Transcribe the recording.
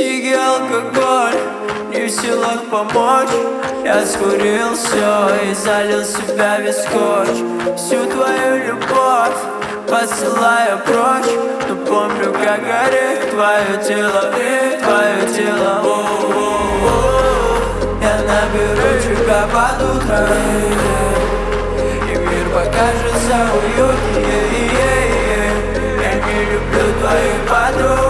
Наркотики, алкоголь не в силах помочь. Я скурил все и залил в себя весь скотч. Всю твою любовь посылаю прочь, но помню, как горит твое тело и твое тело. Я наберу тебя под утро, и мир покажется уютнее. Я не люблю твоих подруг.